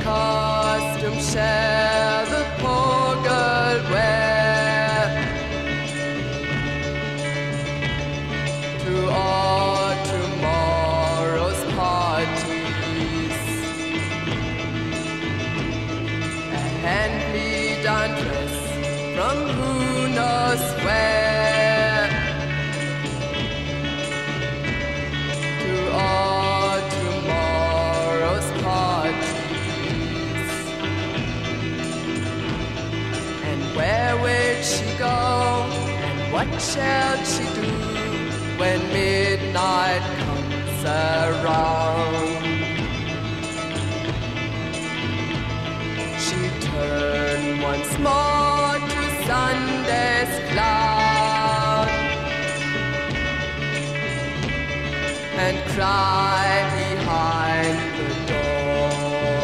costume shall the poor girl wear to all tomorrow's parties? A hand-me-down dress from who knows where to all tomorrow's parties. And where will she go, and what shall she do when midnight comes around? She turned once more to Sunday's clown and cry behind the door.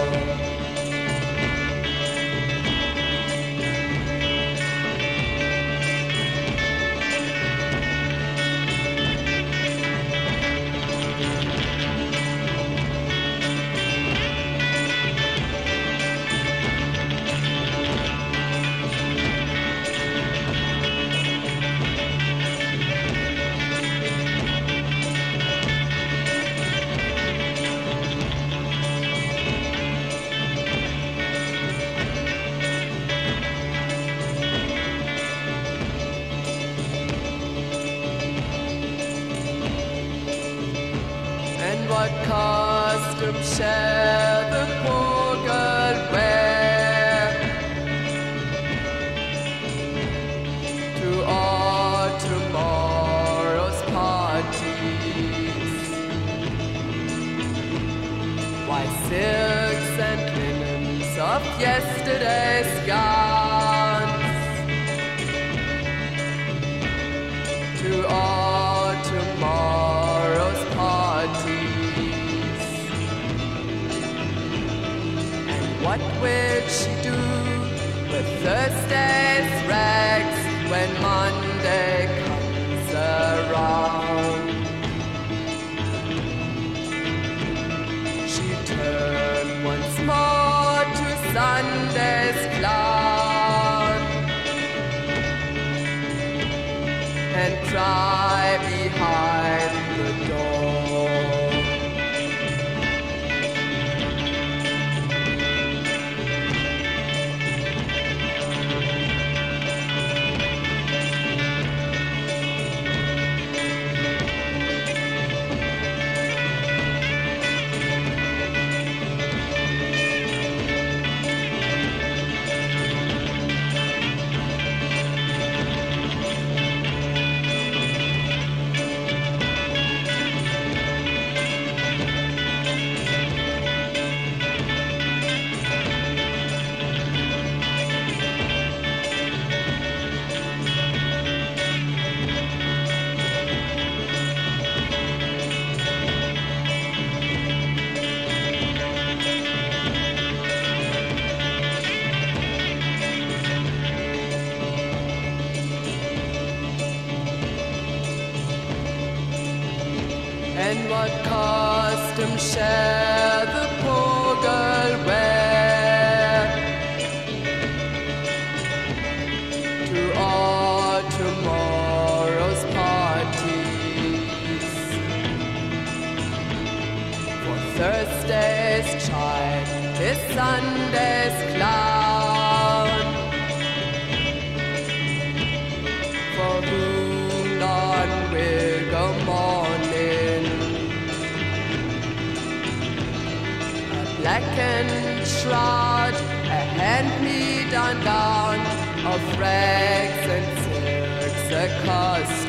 And what costume shall the poor girl wear to all tomorrow's parties? Why, silks and linens of yesterday's gowns to all tomorrow's parties. And what will she do with Thursday's rags when Monday comes around? She turned once more to Sunday's clown and cry behind the door. And what costume shall the poor girl wear to all tomorrow's parties? For Thursday's child is Sunday's clown, for whom none will go mourning. Blackened shroud, a hand-me-down gown of rags and silks, a costume